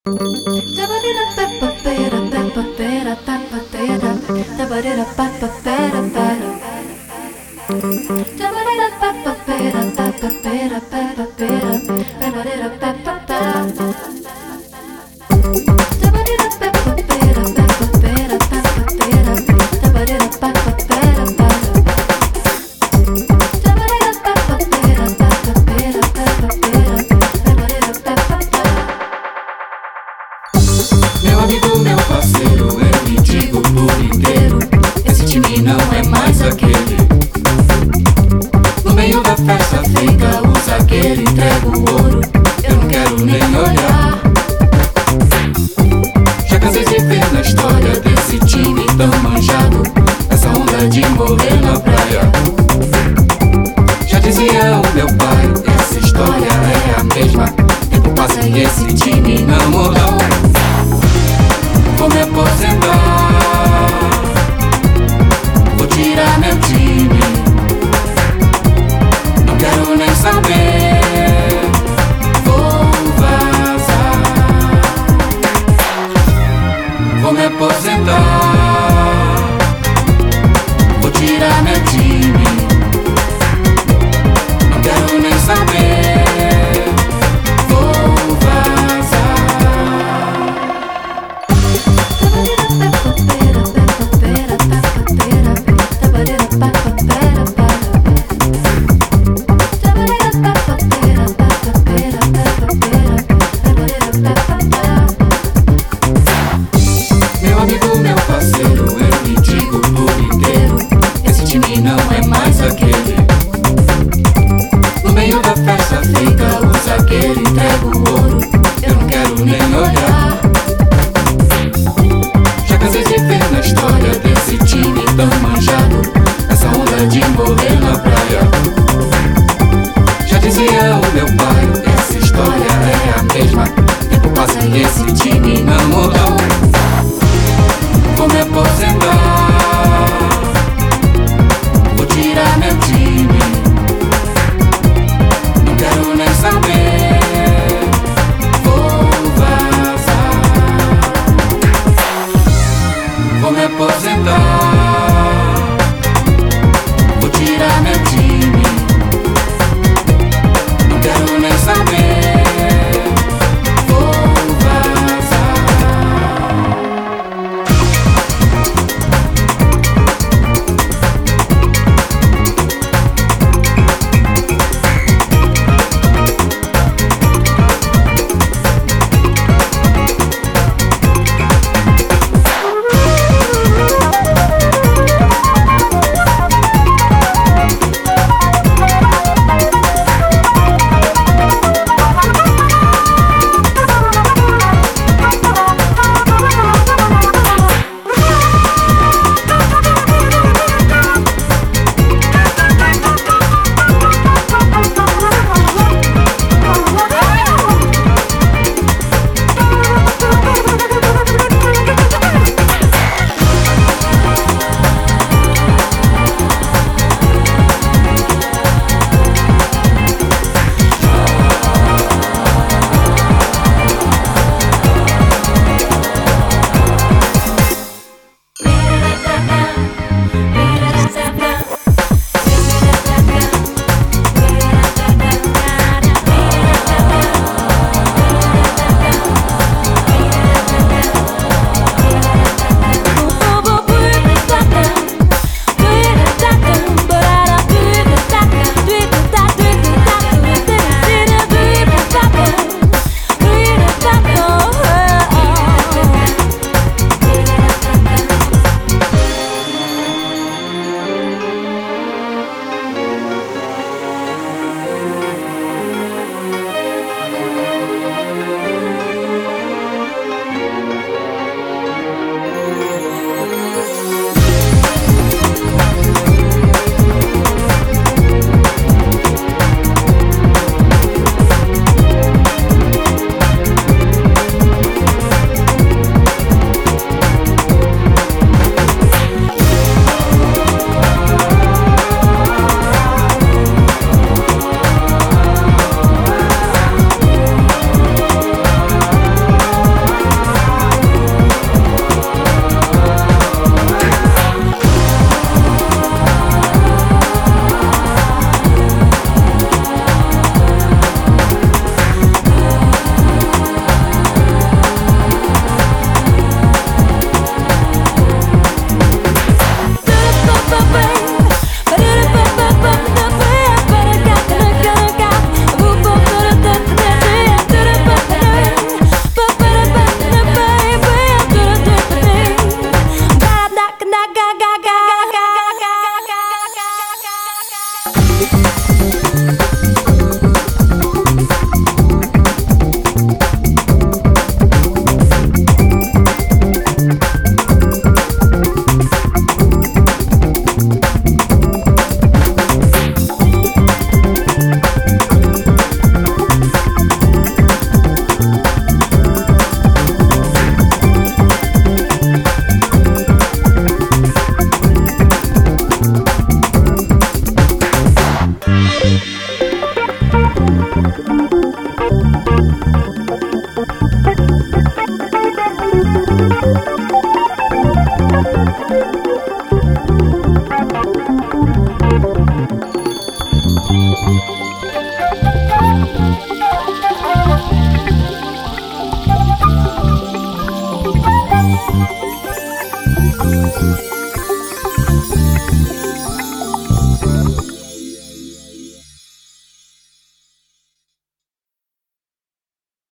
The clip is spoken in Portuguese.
Meu amigo, meu parceiro, eu lhe digo por inteiro: esse time não é mais aquele. No meio da festa fica o zagueiro, entrega o ouro, eu não quero nem olhar. Já cansei de ver na história desse time tão manjado, essa onda de morrer na praia. Já dizia o meu pai, essa história é a mesma. Tempo passa e esse time não mudou. Vou me aposentar, vou tirar meu time, não quero nem saber